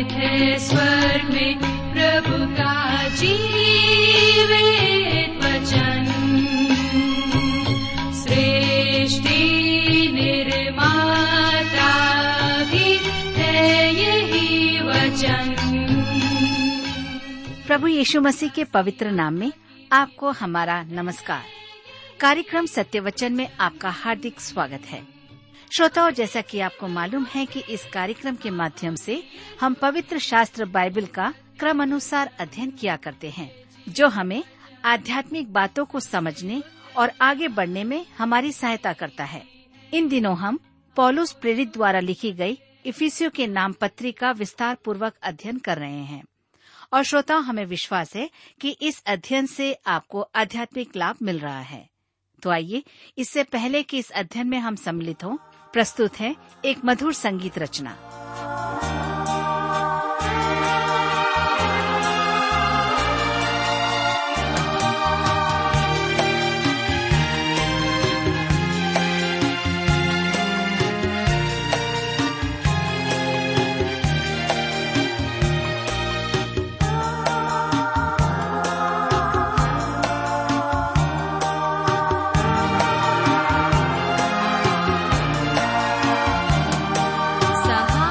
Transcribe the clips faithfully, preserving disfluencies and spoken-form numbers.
है स्वर्ग में प्रभु का जीवित वचन। सृष्टि निर्माता भी है यही वचन। प्रभु यीशु मसीह के पवित्र नाम में आपको हमारा नमस्कार। कार्यक्रम सत्य वचन में आपका हार्दिक स्वागत है। श्रोताओं, जैसा कि आपको मालूम है कि इस कार्यक्रम के माध्यम से हम पवित्र शास्त्र बाइबल का क्रम अनुसार अध्ययन किया करते हैं, जो हमें आध्यात्मिक बातों को समझने और आगे बढ़ने में हमारी सहायता करता है। इन दिनों हम पौलुस प्रेरित द्वारा लिखी गई इफिसियों के नाम पत्री का विस्तार पूर्वक अध्ययन कर रहे हैं और श्रोताओं, हमें विश्वास है कि इस अध्ययन से आपको आध्यात्मिक लाभ मिल रहा है। तो आइए, इससे पहले कि इस अध्ययन में हम सम्मिलित हों, प्रस्तुत है एक मधुर संगीत रचना। सहा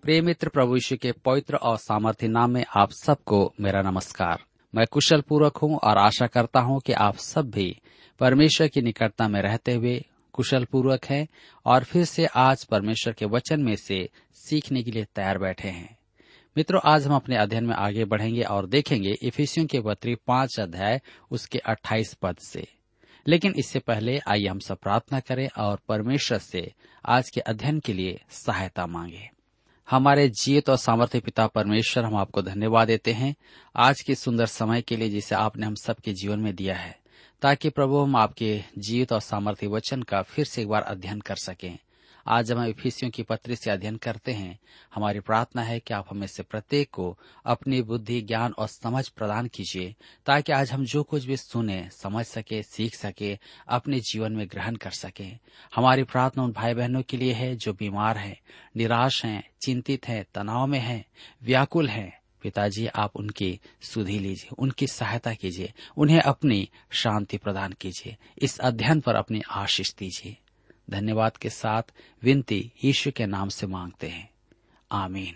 प्रिय मित्र, प्रभु यीशु के पवित्र और सामर्थ्य नाम में आप सबको मेरा नमस्कार। मैं कुशल पूर्वक हूँ और आशा करता हूँ कि आप सब भी परमेश्वर की निकटता में रहते हुए कुशल पूर्वक हैं और फिर से आज परमेश्वर के वचन में से सीखने के लिए तैयार बैठे हैं। मित्रों, आज हम अपने अध्ययन में आगे बढ़ेंगे और देखेंगे इफिसियों के पत्री पांच अध्याय उसके अट्ठाईस पद से। लेकिन इससे पहले आइए हम सब प्रार्थना करें और परमेश्वर से आज के अध्ययन के लिए सहायता मांगे। हमारे जीवित और सामर्थ्य पिता परमेश्वर, हम आपको धन्यवाद देते हैं आज के सुंदर समय के लिए जिसे आपने हम सबके जीवन में दिया है, ताकि प्रभु हम आपके जीवित और सामर्थ्य वचन का फिर से एक बार अध्ययन कर सकें। आज जब हम इफिसियों की पत्री से अध्ययन करते हैं, हमारी प्रार्थना है कि आप हमें से प्रत्येक को अपनी बुद्धि, ज्ञान और समझ प्रदान कीजिए, ताकि आज हम जो कुछ भी सुने, समझ सके, सीख सके, अपने जीवन में ग्रहण कर सकें। हमारी प्रार्थना उन भाई बहनों के लिए है जो बीमार हैं, निराश हैं, चिंतित हैं, तनाव में हैं, व्याकुल हैं। पिताजी, आप उनकी सुधि लीजिए, उनकी सहायता कीजिए, उन्हें अपनी शांति प्रदान कीजिए। इस अध्ययन पर अपनी आशीष दीजिए। धन्यवाद के साथ विनती यीशु के नाम से मांगते हैं, आमीन।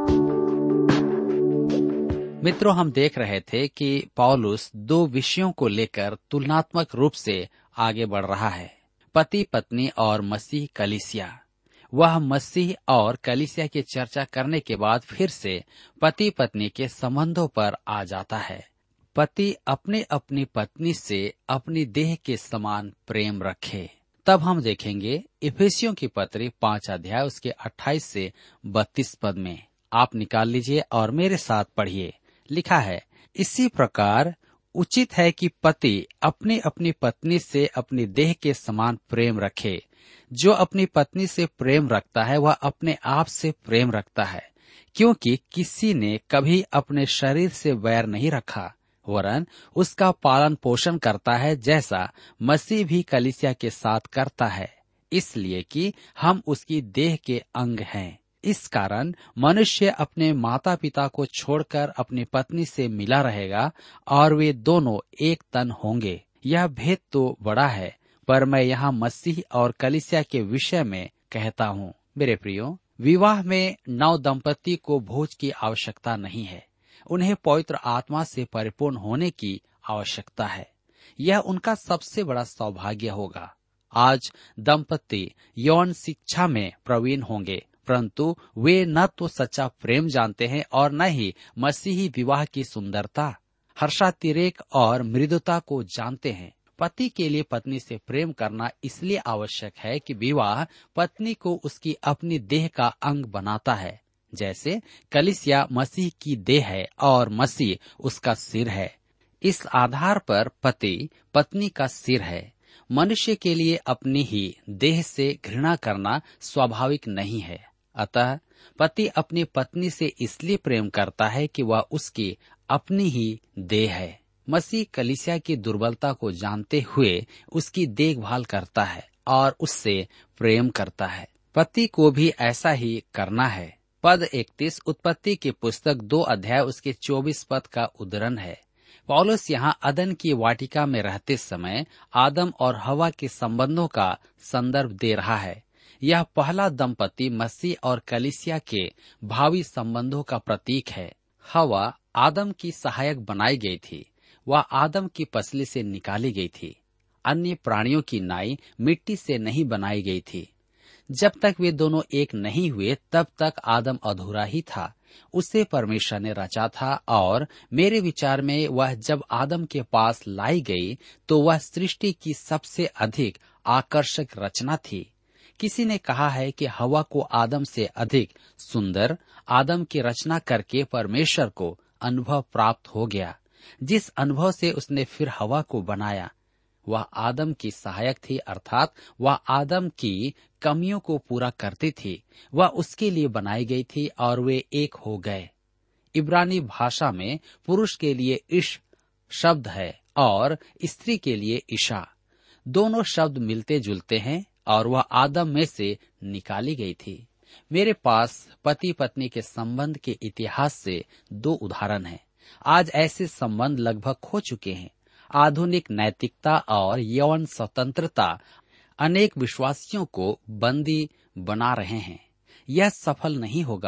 मित्रों, हम देख रहे थे कि पौलुस दो विषयों को लेकर तुलनात्मक रूप से आगे बढ़ रहा है, पति पत्नी और मसीह कलीसिया। वह मसीह और कलीसिया की चर्चा करने के बाद फिर से पति पत्नी के संबंधों पर आ जाता है। पति अपने अपनी पत्नी से अपनी देह के समान प्रेम रखे। तब हम देखेंगे इफिसियों की पत्री पांच अध्याय उसके अट्ठाईस से बत्तीस पद में। आप निकाल लीजिए और मेरे साथ पढ़िए। लिखा है, इसी प्रकार उचित है कि पति अपनी अपनी पत्नी से अपनी देह के समान प्रेम रखे। जो अपनी पत्नी से प्रेम रखता है वह अपने आप से प्रेम रखता है, क्योंकि किसी ने कभी अपने शरीर से वैर नहीं रखा, वरन उसका पालन पोषण करता है, जैसा मसीह भी कलीसिया के साथ करता है, इसलिए कि हम उसकी देह के अंग हैं। इस कारण मनुष्य अपने माता पिता को छोड़कर अपनी पत्नी से मिला रहेगा और वे दोनों एक तन होंगे। यह भेद तो बड़ा है, पर मैं यहाँ मसीह और कलीसिया के विषय में कहता हूँ। मेरे प्रियो, विवाह में नव दंपति को भोज की आवश्यकता नहीं है, उन्हें पवित्र आत्मा से परिपूर्ण होने की आवश्यकता है। यह उनका सबसे बड़ा सौभाग्य होगा। आज दंपति यौन शिक्षा में प्रवीण होंगे, परंतु वे न तो सच्चा प्रेम जानते हैं और न ही मसीही विवाह की सुंदरता, हर्षातिरेक और मृदुता को जानते हैं। पति के लिए पत्नी से प्रेम करना इसलिए आवश्यक है कि विवाह पत्नी को उसकी अपनी देह का अंग बनाता है, जैसे कलीसिया मसीह की देह है और मसीह उसका सिर है। इस आधार पर पति पत्नी का सिर है। मनुष्य के लिए अपनी ही देह से घृणा करना स्वाभाविक नहीं है। अतः पति अपनी पत्नी से इसलिए प्रेम करता है कि वह उसकी अपनी ही देह है। मसीह कलीसिया की दुर्बलता को जानते हुए उसकी देखभाल करता है और उससे प्रेम करता है। पति को भी ऐसा ही करना है। पद इकतीस उत्पत्ति की पुस्तक दो अध्याय उसके चौबीस पद का उद्धरण है। पौलुस यहाँ अदन की वाटिका में रहते समय आदम और हवा के संबंधों का संदर्भ दे रहा है। यह पहला दंपति मसीह और कलीसिया के भावी संबंधों का प्रतीक है। हवा आदम की सहायक बनाई गई थी। वह आदम की पसली से निकाली गई थी। अन्य प्राणियों की नाई मिट्टी से नहीं बनाई गई थी। जब तक वे दोनों एक नहीं हुए तब तक आदम अधूरा ही था। उसे परमेश्वर ने रचा था और मेरे विचार में वह जब आदम के पास लाई गई तो वह सृष्टि की सबसे अधिक आकर्षक रचना थी। किसी ने कहा है कि हवा को आदम से अधिक सुंदर आदम की रचना करके परमेश्वर को अनुभव प्राप्त हो गया। जिस अनुभव से उसने फिर हवा को बनाया वह आदम की सहायक थी, अर्थात वह आदम की कमियों को पूरा करती थी। वह उसके लिए बनाई गई थी और वे एक हो गए। इब्रानी भाषा में पुरुष के लिए इश शब्द है और स्त्री के लिए ईशा। दोनों शब्द मिलते जुलते हैं और वह आदम में से निकाली गई थी। मेरे पास पति पत्नी के संबंध के इतिहास से दो उदाहरण हैं। आज ऐसे संबंध लगभग खो चुके हैं। आधुनिक नैतिकता और यौन स्वतंत्रता अनेक विश्वासियों को बंदी बना रहे हैं। यह सफल नहीं होगा।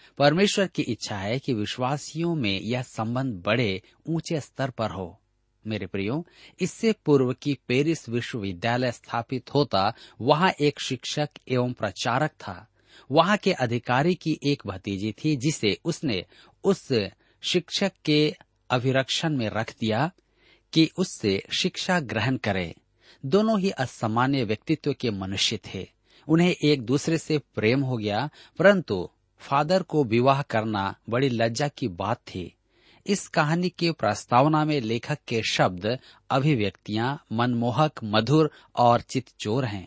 परमेश्वर की इच्छा है कि विश्वासियों में यह संबंध बड़े ऊंचे स्तर पर हो। मेरे प्रियो, इससे पूर्व की पेरिस विश्वविद्यालय स्थापित होता वहाँ एक शिक्षक एवं प्रचारक था। वहाँ के अधिकारी की एक भतीजी थी जिसे उसने उस शिक्षक के अभिरक्षण में रख दिया कि उससे शिक्षा ग्रहण करे। दोनों ही असामान्य व्यक्तित्व के मनुष्य थे। उन्हें एक दूसरे से प्रेम हो गया, परंतु फादर को विवाह करना बड़ी लज्जा की बात थी। इस कहानी के प्रस्तावना में लेखक के शब्द, अभिव्यक्तियां मनमोहक, मधुर और चितचोर हैं।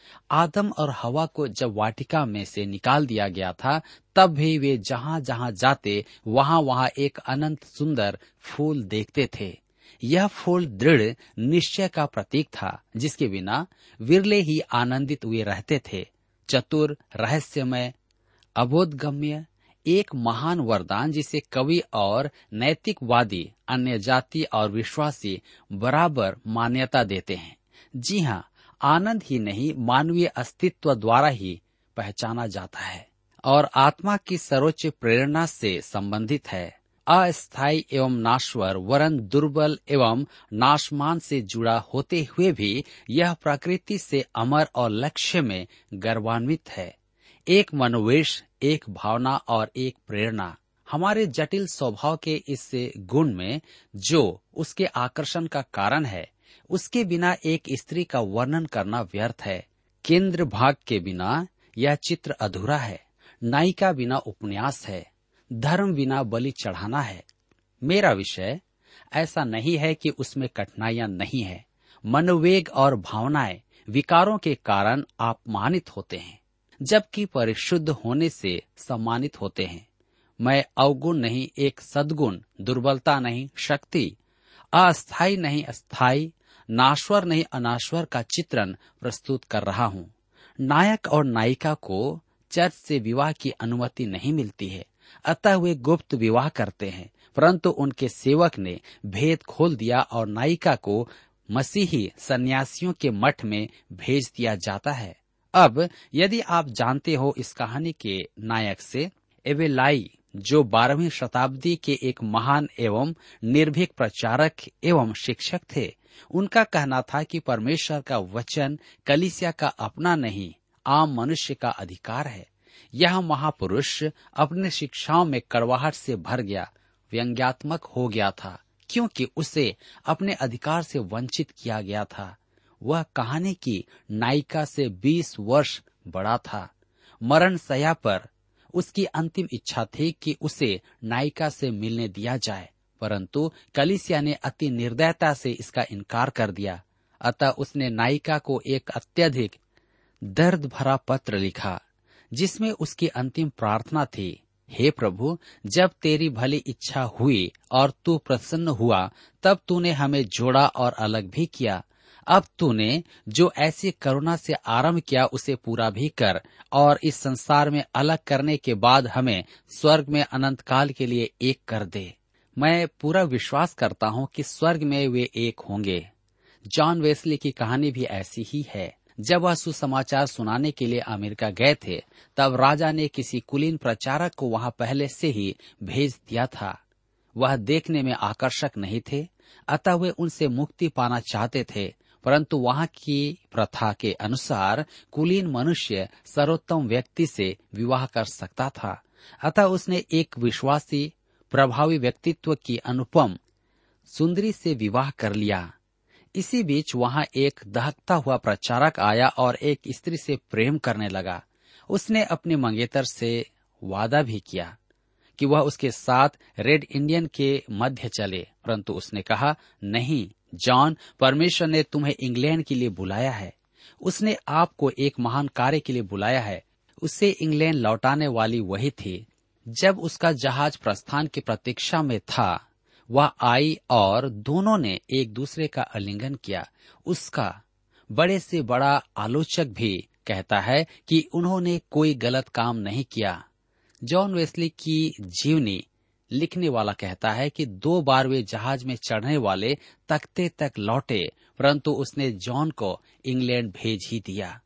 आदम और हवा को जब वाटिका में से निकाल दिया गया था, तब भी वे जहाँ जहाँ जाते वहाँ वहाँ एक अनंत सुंदर फूल देखते थे। यह फूल दृढ़ निश्चय का प्रतीक था, जिसके बिना विरले ही आनंदित हुए रहते थे। चतुर, रहस्यमय, अबोधगम्य, एक महान वरदान जिसे कवि और नैतिकवादी, अन्य जाति और विश्वासी बराबर मान्यता देते हैं। जी हाँ, आनंद ही नहीं, मानवीय अस्तित्व द्वारा ही पहचाना जाता है और आत्मा की सर्वोच्च प्रेरणा से संबंधित है। अस्थायी एवं नाश्वर, वरन दुर्बल एवं नाशमान से जुड़ा होते हुए भी यह प्रकृति से अमर और लक्ष्य में गर्वान्वित है। एक मनोवेश, एक भावना और एक प्रेरणा। हमारे जटिल स्वभाव के इस गुण में जो उसके आकर्षण का कारण है, उसके बिना एक स्त्री का वर्णन करना व्यर्थ है। केंद्र भाग के बिना यह चित्र अधूरा है। नायिका बिना उपन्यास है। धर्म बिना बलि चढ़ाना है। मेरा विषय ऐसा नहीं है कि उसमें कठिनाइयां नहीं है। मनोवेग और भावनाएं, विकारों के कारण अपमानित होते हैं, जबकि परिशुद्ध होने से सम्मानित होते हैं। मैं अवगुण नहीं, एक सद्गुण, दुर्बलता नहीं, शक्ति, अस्थायी नहीं, स्थायी, नाश्वर नहीं, अनाश्वर का चित्रण प्रस्तुत कर रहा हूँ। नायक और नायिका को चर्च से विवाह की अनुमति नहीं मिलती है, अतः वे गुप्त विवाह करते हैं, परंतु उनके सेवक ने भेद खोल दिया और नायिका को मसीही सन्यासियों के मठ में भेज दिया जाता है। अब यदि आप जानते हो इस कहानी के नायक से एवेलाई, जो बारहवीं शताब्दी के एक महान एवं निर्भीक प्रचारक एवं शिक्षक थे, उनका कहना था कि परमेश्वर का वचन कलीसिया का अपना नहीं, आम मनुष्य का अधिकार है। यह महापुरुष अपने शिक्षाओं में कड़वाहट से भर गया, व्यंग्यात्मक हो गया था, क्योंकि उसे अपने अधिकार से वंचित किया गया था। वह कहानी की नायिका से बीस वर्ष बड़ा था। मरण शैया पर उसकी अंतिम इच्छा थी कि उसे नायिका से मिलने दिया जाए, परंतु कलीसिया ने अति निर्दयता से इसका इनकार कर दिया। अतः उसने नायिका को एक अत्यधिक दर्द भरा पत्र लिखा, जिसमें उसकी अंतिम प्रार्थना थी, हे प्रभु, जब तेरी भली इच्छा हुई और तू प्रसन्न हुआ, तब तूने हमें जोड़ा और अलग भी किया। अब तूने जो ऐसी करुणा से आरंभ किया उसे पूरा भी कर, और इस संसार में अलग करने के बाद हमें स्वर्ग में अनंत काल के लिए एक कर दे। मैं पूरा विश्वास करता हूँ कि स्वर्ग में वे एक होंगे। जॉन वेस्ली की कहानी भी ऐसी ही है। जब वह सुसमाचार सुनाने के लिए अमेरिका गए थे, तब राजा ने किसी कुलीन प्रचारक को वहां पहले से ही भेज दिया था। वह देखने में आकर्षक नहीं थे, अतः वे उनसे मुक्ति पाना चाहते थे, परंतु वहां की प्रथा के अनुसार कुलीन मनुष्य सर्वोत्तम व्यक्ति से विवाह कर सकता था। अतः उसने एक विश्वासी, प्रभावी व्यक्तित्व की अनुपम सुंदरी से विवाह कर लिया। इसी बीच वहां एक दहकता हुआ प्रचारक आया और एक स्त्री से प्रेम करने लगा। उसने अपने मंगेतर से वादा भी किया कि वह उसके साथ रेड इंडियन के मध्य चले, परंतु उसने कहा, नहीं जॉन, परमेश्वर ने तुम्हें इंग्लैंड के लिए बुलाया है। उसने आपको एक महान कार्य के लिए बुलाया है। उसे इंग्लैंड लौटाने वाली वही थी। जब उसका जहाज प्रस्थान की प्रतीक्षा में था, वह आई और दोनों ने एक दूसरे का आलिंगन किया। उसका बड़े से बड़ा आलोचक भी कहता है कि उन्होंने कोई गलत काम नहीं किया। जॉन वेस्ली की जीवनी लिखने वाला कहता है कि दो बार वे जहाज में चढ़ने वाले तख्ते तक लौटे, परंतु उसने जॉन को इंग्लैंड भेज ही दिया।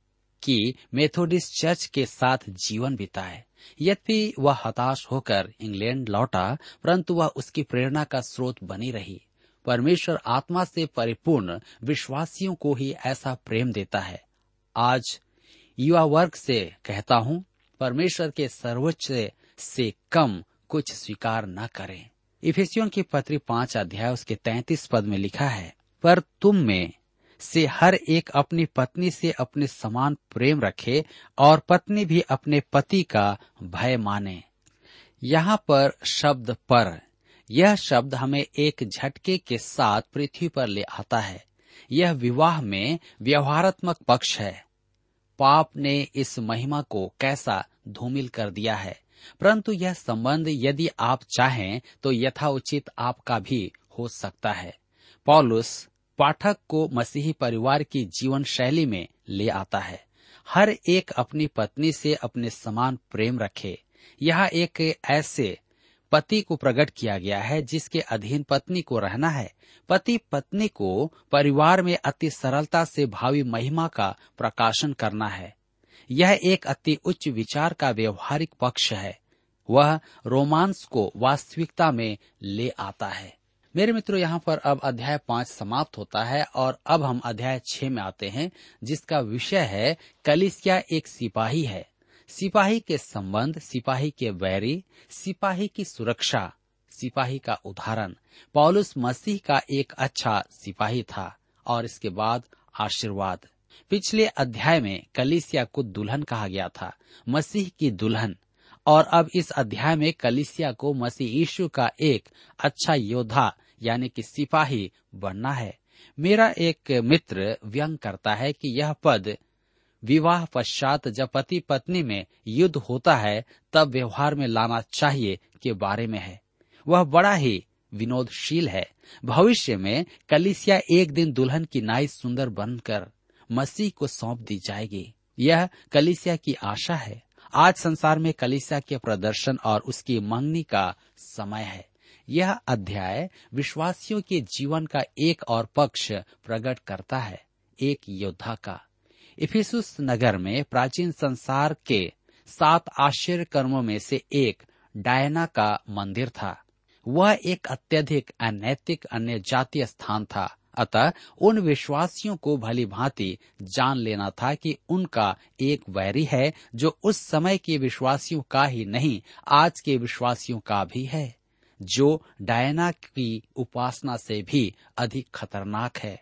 कि मेथोडिस्ट चर्च के साथ जीवन बिताए। यद्यपि वह हताश होकर इंग्लैंड लौटा, परंतु वह उसकी प्रेरणा का स्रोत बनी रही। परमेश्वर आत्मा से परिपूर्ण विश्वासियों को ही ऐसा प्रेम देता है। आज युवा वर्ग से कहता हूँ, परमेश्वर के सर्वोच्च से कम कुछ स्वीकार न करें। इफिसियों की पत्री पांच अध्याय उसके तैंतीस पद में लिखा है, पर तुम में से हर एक अपनी पत्नी से अपने समान प्रेम रखे और पत्नी भी अपने पति का भय माने। यहाँ पर शब्द पर, यह शब्द हमें एक झटके के साथ पृथ्वी पर ले आता है। यह विवाह में व्यवहारात्मक पक्ष है। पाप ने इस महिमा को कैसा धूमिल कर दिया है, परंतु यह संबंध यदि आप चाहें तो यथाउचित आपका भी हो सकता है। पौलुस पाठक को मसीही परिवार की जीवन शैली में ले आता है। हर एक अपनी पत्नी से अपने समान प्रेम रखे। यह एक ऐसे पति को प्रकट किया गया है जिसके अधीन पत्नी को रहना है। पति पत्नी को परिवार में अति सरलता से भावी महिमा का प्रकाशन करना है। यह एक अति उच्च विचार का व्यवहारिक पक्ष है। वह रोमांस को वास्तविकता में ले आता है। मेरे मित्रों, यहाँ पर अब अध्याय पांच समाप्त होता है और अब हम अध्याय छह में आते हैं, जिसका विषय है कलीसिया एक सिपाही है। सिपाही के संबंध, सिपाही के वैरी, सिपाही की सुरक्षा, सिपाही का उदाहरण। पौलुस मसीह का एक अच्छा सिपाही था और इसके बाद आशीर्वाद। पिछले अध्याय में कलीसिया को दुल्हन कहा गया था, मसीह की दुल्हन, और अब इस अध्याय में कलीसिया को मसीह यीशु का एक अच्छा योद्धा यानी कि सिपाही बनना है। मेरा एक मित्र व्यंग करता है कि यह पद विवाह पश्चात जब पति पत्नी में युद्ध होता है तब व्यवहार में लाना चाहिए के बारे में है। वह बड़ा ही विनोदशील है। भविष्य में कलीसिया एक दिन दुल्हन की नाई सुंदर बनकर मसीह को सौंप दी जाएगी। यह कलीसिया की आशा है। आज संसार में कलीसिया के प्रदर्शन और उसकी मंगनी का समय है। यह अध्याय विश्वासियों के जीवन का एक और पक्ष प्रकट करता है, एक योद्धा का। इफिसुस नगर में प्राचीन संसार के सात आश्चर्य कर्मों में से एक डायना का मंदिर था। वह एक अत्यधिक अनैतिक अन्य जातीय स्थान था। अतः उन विश्वासियों को भली भांति जान लेना था कि उनका एक वैरी है जो उस समय के विश्वासियों का ही नहीं, आज के विश्वासियों का भी है, जो डायना की उपासना से भी अधिक खतरनाक है।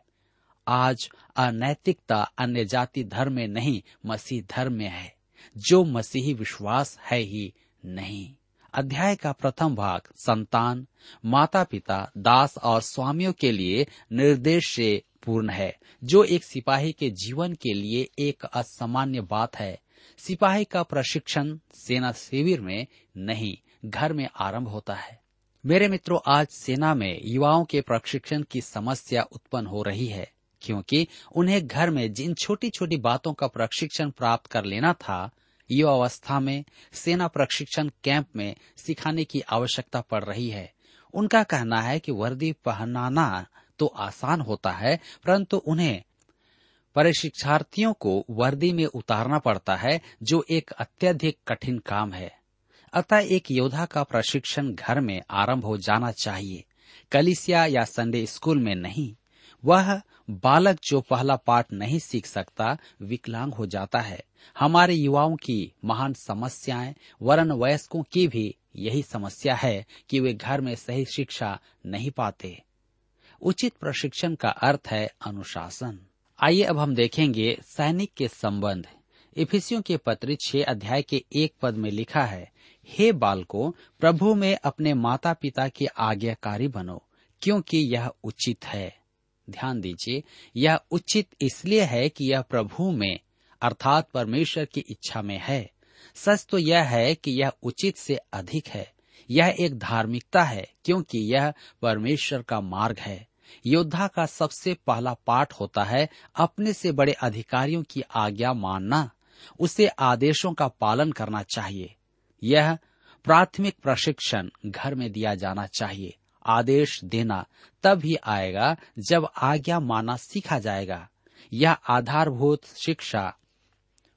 आज अनैतिकता अन्य जाति धर्म में नहीं, मसीह धर्म में है, जो मसीही विश्वास है ही नहीं। अध्याय का प्रथम भाग संतान, माता पिता, दास और स्वामियों के लिए निर्देश से पूर्ण है, जो एक सिपाही के जीवन के लिए एक असामान्य बात है। सिपाही का प्रशिक्षण सेना शिविर में नहीं, घर में आरंभ होता है। मेरे मित्रों, आज सेना में युवाओं के प्रशिक्षण की समस्या उत्पन्न हो रही है, क्योंकि उन्हें घर में जिन छोटी छोटी बातों का प्रशिक्षण प्राप्त कर लेना था, युवावस्था में सेना प्रशिक्षण कैंप में सिखाने की आवश्यकता पड़ रही है। उनका कहना है कि वर्दी पहनाना तो आसान होता है, परंतु उन्हें प्रशिक्षार्थियों को वर्दी में उतारना पड़ता है, जो एक अत्यधिक कठिन काम है। अतः एक योद्धा का प्रशिक्षण घर में आरंभ हो जाना चाहिए, कलीसिया या संडे स्कूल में नहीं। वह बालक जो पहला पाठ नहीं सीख सकता, विकलांग हो जाता है। हमारे युवाओं की महान समस्याएं, वरन वयस्कों की भी यही समस्या है कि वे घर में सही शिक्षा नहीं पाते। उचित प्रशिक्षण का अर्थ है अनुशासन। आइए अब हम देखेंगे सैनिक के संबंध। इफिसियों के पत्र छह अध्याय के एक पद में लिखा है, हे बालकों, प्रभु में अपने माता पिता के आज्ञाकारी बनो, क्योंकि यह उचित है। ध्यान दीजिए, यह उचित इसलिए है कि यह प्रभु में अर्थात परमेश्वर की इच्छा में है। सच तो यह है कि यह उचित से अधिक है। यह एक धार्मिकता है, क्योंकि यह परमेश्वर का मार्ग है। योद्धा का सबसे पहला पाठ होता है अपने से बड़े अधिकारियों की आज्ञा मानना, उसे आदेशों का पालन करना चाहिए। यह प्राथमिक प्रशिक्षण घर में दिया जाना चाहिए। आदेश देना तब ही आएगा जब आज्ञा मानना सीखा जाएगा। यह आधारभूत शिक्षा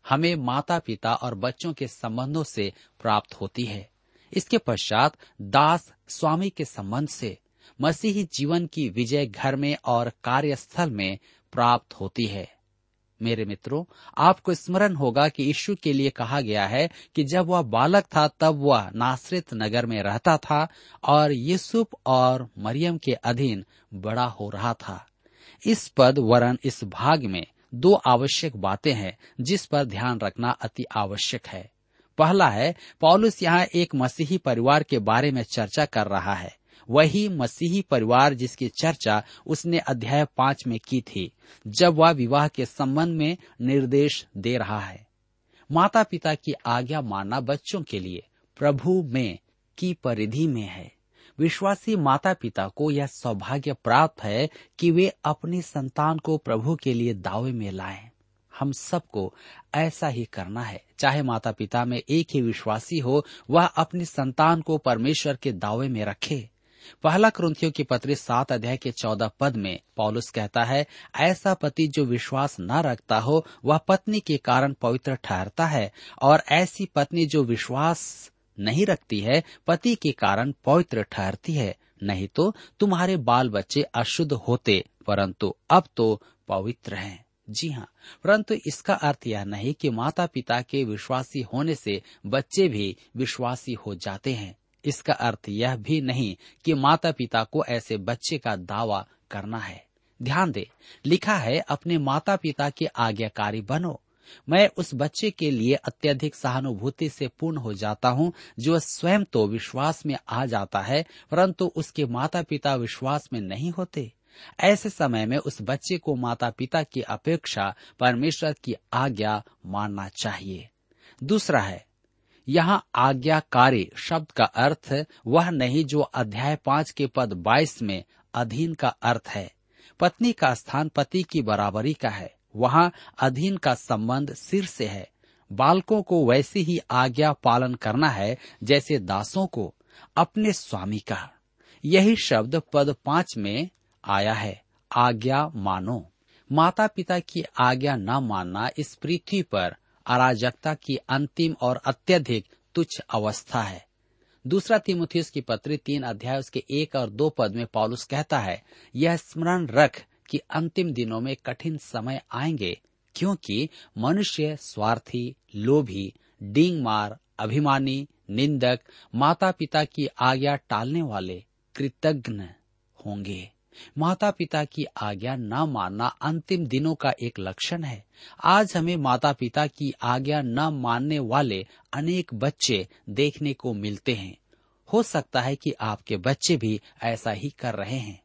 हमें माता पिता और बच्चों के संबंधों से प्राप्त होती है। इसके पश्चात दास स्वामी के संबंध से मसीही जीवन की विजय घर में और कार्यस्थल में प्राप्त होती है। मेरे मित्रों, आपको स्मरण होगा कि यीशु के लिए कहा गया है कि जब वह बालक था तब वह नासरत नगर में रहता था और यूसुफ और मरियम के अधीन बड़ा हो रहा था। इस पद वरन इस भाग में दो आवश्यक बातें हैं जिस पर ध्यान रखना अति आवश्यक है। पहला है, पौलुस यहाँ एक मसीही परिवार के बारे में चर्चा कर रहा है, वही मसीही परिवार जिसकी चर्चा उसने अध्याय पांच में की थी, जब वह विवाह के संबंध में निर्देश दे रहा है। माता पिता की आज्ञा मानना बच्चों के लिए प्रभु में की परिधि में है। विश्वासी माता पिता को यह सौभाग्य प्राप्त है कि वे अपनी संतान को प्रभु के लिए दावे में लाएं। हम सबको ऐसा ही करना है। चाहे माता पिता में एक ही विश्वासी हो, वह अपनी संतान को परमेश्वर के दावे में रखे। पहला कुरिन्थियों की पत्री सात अध्याय के चौदह पद में पौलुस कहता है, ऐसा पति जो विश्वास न रखता हो वह पत्नी के कारण पवित्र ठहरता है, और ऐसी पत्नी जो विश्वास नहीं रखती है पति के कारण पवित्र ठहरती है। नहीं तो तुम्हारे बाल बच्चे अशुद्ध होते, परंतु अब तो पवित्र हैं। जी हाँ, परंतु इसका अर्थ यह नहीं कि माता पिता के विश्वासी होने से बच्चे भी विश्वासी हो जाते हैं। इसका अर्थ यह भी नहीं कि माता पिता को ऐसे बच्चे का दावा करना है। ध्यान दे, लिखा है अपने माता पिता के आज्ञाकारी बनो। मैं उस बच्चे के लिए अत्यधिक सहानुभूति से पूर्ण हो जाता हूँ जो स्वयं तो विश्वास में आ जाता है, परंतु उसके माता पिता विश्वास में नहीं होते। ऐसे समय में उस बच्चे को माता पिता की अपेक्षा परमेश्वर की आज्ञा मानना चाहिए। दूसरा है, यहाँ आज्ञाकारी शब्द का अर्थ वह नहीं जो अध्याय पांच के पद बाईस में अधीन का अर्थ है। पत्नी का स्थान पति की बराबरी का है। वहाँ अधीन का संबंध सिर से है। बालकों को वैसी ही आज्ञा पालन करना है जैसे दासों को अपने स्वामी का। यही शब्द पद पांच में आया है, आज्ञा मानो। माता पिता की आज्ञा न मानना इस पृथ्वी पर अराजकता की अंतिम और अत्यधिक तुच्छ अवस्था है। दूसरा तीमुथियुस की पत्री तीन अध्याय उसके एक और दो पद में पौलुस कहता है, यह स्मरण रख कि अंतिम दिनों में कठिन समय आएंगे, क्योंकि मनुष्य स्वार्थी, लोभी, डींग मार, अभिमानी, निंदक, माता पिता की आज्ञा टालने वाले, कृतज्ञ होंगे। माता पिता की आज्ञा न मानना अंतिम दिनों का एक लक्षण है। आज हमें माता पिता की आज्ञा न मानने वाले अनेक बच्चे देखने को मिलते हैं। हो सकता है कि आपके बच्चे भी ऐसा ही कर रहे हैं।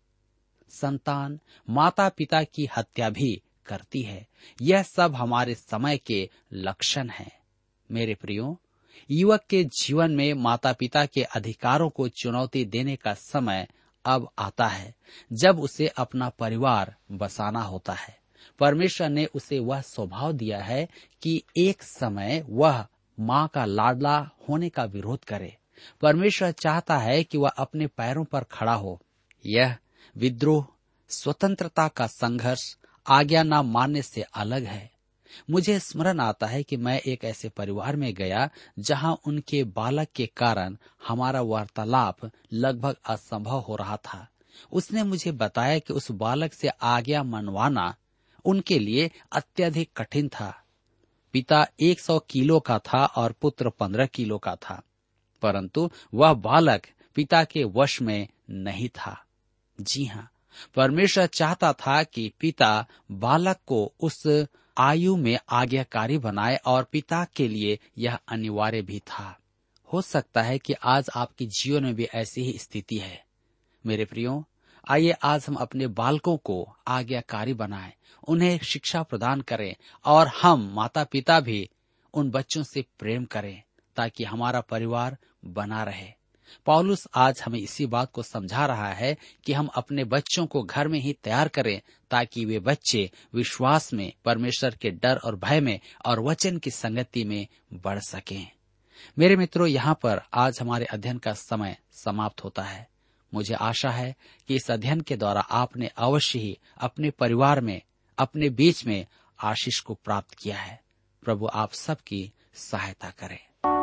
संतान माता पिता की हत्या भी करती है। यह सब हमारे समय के लक्षण हैं। मेरे प्रियो, युवक के जीवन में माता पिता के अधिकारों को चुनौती देने का समय अब आता है, जब उसे अपना परिवार बसाना होता है। परमेश्वर ने उसे वह स्वभाव दिया है कि एक समय वह माँ का लाडला होने का विरोध करे। परमेश्वर चाहता है कि वह अपने पैरों पर खड़ा हो। यह विद्रोह, स्वतंत्रता का संघर्ष आज्ञा न मानने से अलग है। मुझे स्मरण आता है कि मैं एक ऐसे परिवार में गया जहां उनके बालक के कारण हमारा वार्तालाप लगभग असंभव हो रहा था। उसने मुझे बताया कि उस बालक से आज्ञा मनवाना उनके लिए अत्यधिक कठिन था। पिता सौ किलो का था और पुत्र पंद्रह किलो का था, परंतु वह बालक पिता के वश में नहीं था। जी हाँ, परमेश्वर चाहता था कि पिता बालक को उस आयु में आज्ञाकारी बनाए और पिता के लिए यह अनिवार्य भी था। हो सकता है कि आज आपके जीवन में भी ऐसी ही स्थिति है। मेरे प्रियो, आइए आज हम अपने बालकों को आज्ञाकारी बनाएं, उन्हें शिक्षा प्रदान करें और हम माता पिता भी उन बच्चों से प्रेम करें ताकि हमारा परिवार बना रहे। पौलुस आज हमें इसी बात को समझा रहा है कि हम अपने बच्चों को घर में ही तैयार करें ताकि वे बच्चे विश्वास में, परमेश्वर के डर और भय में और वचन की संगति में बढ़ सकें। मेरे मित्रों, यहाँ पर आज हमारे अध्ययन का समय समाप्त होता है। मुझे आशा है कि इस अध्ययन के द्वारा आपने अवश्य ही अपने परिवार में, अपने बीच में आशीष को प्राप्त किया है। प्रभु आप सबकी सहायता करे।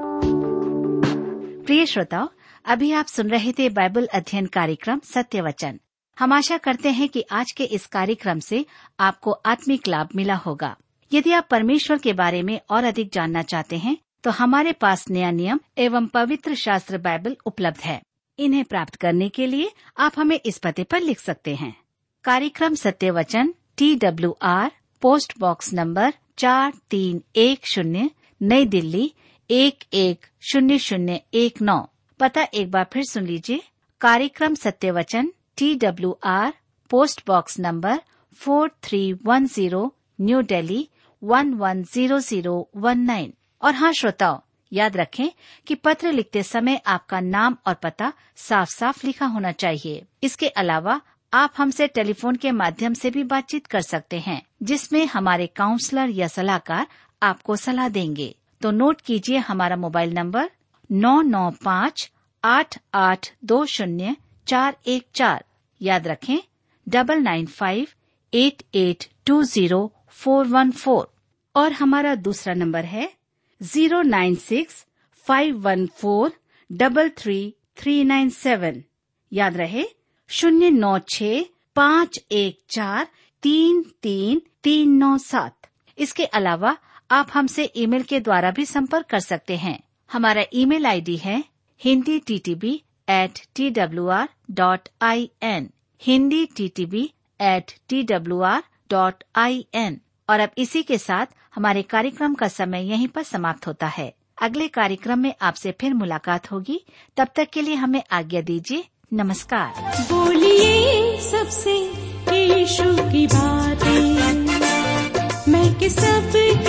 प्रिय श्रोताओ, अभी आप सुन रहे थे बाइबल अध्ययन कार्यक्रम सत्य वचन। हम आशा करते हैं कि आज के इस कार्यक्रम से आपको आत्मिक लाभ मिला होगा। यदि आप परमेश्वर के बारे में और अधिक जानना चाहते हैं तो हमारे पास नया नियम एवं पवित्र शास्त्र बाइबल उपलब्ध है। इन्हें प्राप्त करने के लिए आप हमें इस पते पर लिख सकते हैं। कार्यक्रम सत्य वचन, T W R, post box number चार तीन एक शून्य, नई दिल्ली एक एक शून्य शून्य एक नौ। पता एक बार फिर सुन लीजिए। कार्यक्रम सत्य वचन, T W R, post box number four three one zero, new Delhi one one zero zero one nine. और हाँ श्रोताओ, याद रखें कि पत्र लिखते समय आपका नाम और पता साफ साफ लिखा होना चाहिए। इसके अलावा आप हमसे टेलीफोन के माध्यम से भी बातचीत कर सकते हैं, जिसमें हमारे काउंसलर या सलाहकार आपको सलाह देंगे। तो नोट कीजिए हमारा मोबाइल नंबर नौ नौ पाँच आठ आठ दो शून्य चार एक चार। याद रखें double nine five eight eight two zero four one four. और हमारा दूसरा नंबर है zero nine six five one four double three three nine seven. याद रहे शून्य नौ छः पाँच एक चार तीन तीन तीन नौ सात। इसके अलावा आप हमसे ईमेल के द्वारा भी संपर्क कर सकते हैं। हमारा ईमेल आईडी है Hindi T T B at T W R dot I N, Hindi T T B at T W R dot I N. और अब इसी के साथ हमारे कार्यक्रम का समय यहीं पर समाप्त होता है। अगले कार्यक्रम में आपसे फिर मुलाकात होगी। तब तक के लिए हमें आज्ञा दीजिए। नमस्कार। बोलिए सबसे यीशु की बातें, मैं के सब